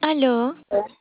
Aló,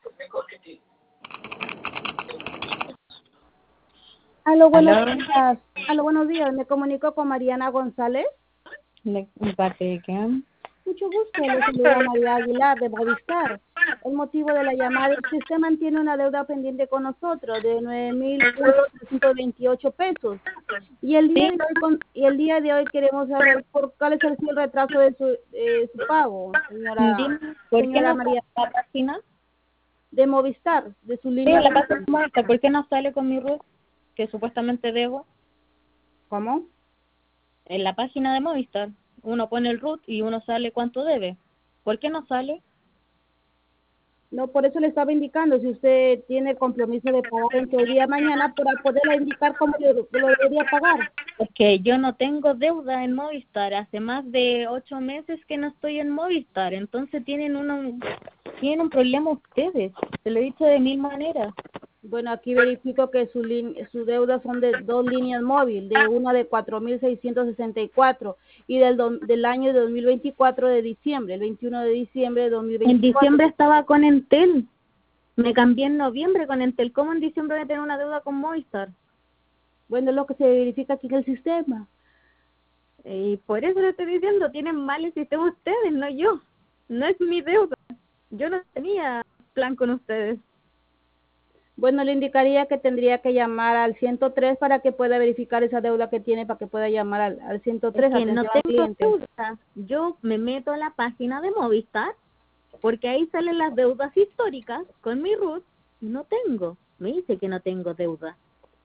Aló, buenos ¿Aló? días. Aló, buenos días. Me comunico con Mariana González. ¿De parte de quién? Mucho gusto. Le saluda María Aguilar de Movistar. El motivo de la llamada es que usted mantiene una deuda pendiente con nosotros de 9.328 pesos. Y el día Sí, de hoy queremos saber por cuál es el retraso de su pago, dime, ¿por qué señora no sale María, la página? de Movistar, de su Sí, línea la página móvil. muerta, ¿por qué no sale con mi RUT, que supuestamente debo? ¿Cómo? En la página de Movistar, uno pone el RUT y uno sale cuánto debe. ¿Por qué no sale? No, por eso le estaba indicando si usted tiene compromiso de pagar entre hoy día y mañana para poderle indicar cómo lo debería pagar. Es que yo no tengo deuda en Movistar, hace más de 8 meses que no estoy en Movistar, entonces tienen un problema ustedes, se lo he dicho de mil maneras. Bueno, aquí verifico que su deuda son de dos líneas móviles, de una de 4.664 y del año 2024 de diciembre, el 21 de diciembre de En 2024. diciembre estaba con Entel. Me cambié en noviembre con Entel. ¿Cómo en diciembre voy a tener una deuda con Movistar? Bueno, es lo que se verifica aquí en el sistema. Y por eso le estoy diciendo, tienen mal el sistema ustedes, no yo. No es mi deuda. Yo no tenía plan con ustedes. Bueno, le indicaría que tendría que llamar al 103 para que pueda verificar esa deuda que tiene, para que pueda llamar al Es 103, que no atención al tengo cliente. deuda. Yo me meto a la página de Movistar porque ahí salen las deudas históricas con mi RUT y no tengo. Me dice que no tengo deuda.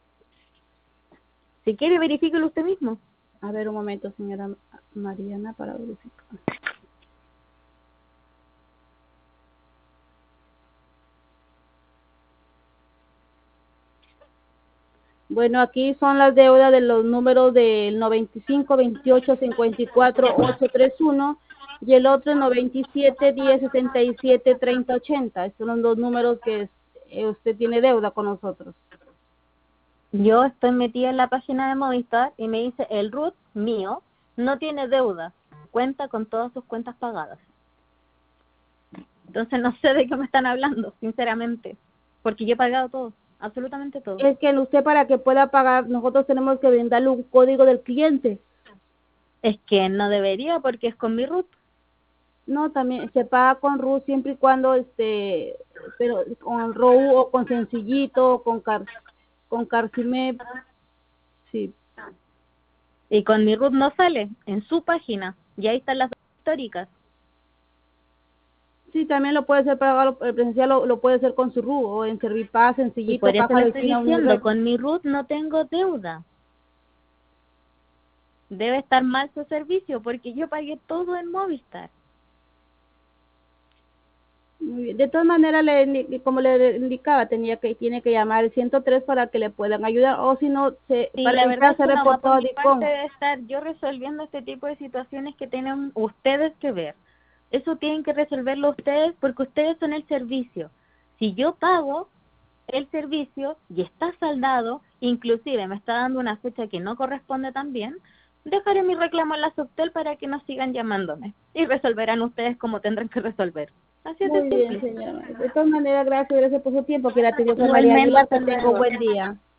Si quiere, verifíquelo usted mismo. A ver, un momento, señora Mariana, para verificar. Bueno, aquí son las deudas de los números del 95, 28, 54, 831 y el otro 97, 10, 67, 30, 80. Estos son los números que usted tiene deuda con nosotros. Yo estoy metida en la página de Movistar y me dice el RUT mío no tiene deuda, cuenta con todas sus cuentas pagadas. Entonces no sé de qué me están hablando, sinceramente, porque yo he pagado todo, absolutamente todo. Es que usted para que pueda pagar, nosotros tenemos que brindarle un código del cliente. Es que no debería porque es con mi RUT. No, también se paga con RU siempre y cuando pero con ROU o con Sencillito, o con Carcimep, sí. Y con mi RUT no sale en su página y ahí están las históricas. Sí, también lo puede hacer pagar presencial, lo puede hacer con su RU o en Servipaz, Y Sencillito, por eso Caja le estoy Vecina, diciendo, Unired. con mi RUT no tengo deuda. Debe estar mal su servicio porque yo pagué todo en Movistar. Muy bien. De todas maneras, como le indicaba, tiene que llamar al 103 para que le puedan ayudar, o si no, Sí, para la que verdad pueda es que ser no va por reportado a mi parte DICOM. de estar yo resolviendo este tipo de situaciones que tienen ustedes que ver. Eso tienen que resolverlo ustedes porque ustedes son el servicio. Si yo pago el servicio y está saldado, inclusive me está dando una fecha que no corresponde también, dejaré mi reclamo en la Subtel para que no sigan llamándome y resolverán ustedes como tendrán que resolver. Así es de Muy bien, simple. señora. De todas maneras, gracias por su tiempo. Que la atención María Igualmente, Aguilar, que hasta tenga un luego. buen día.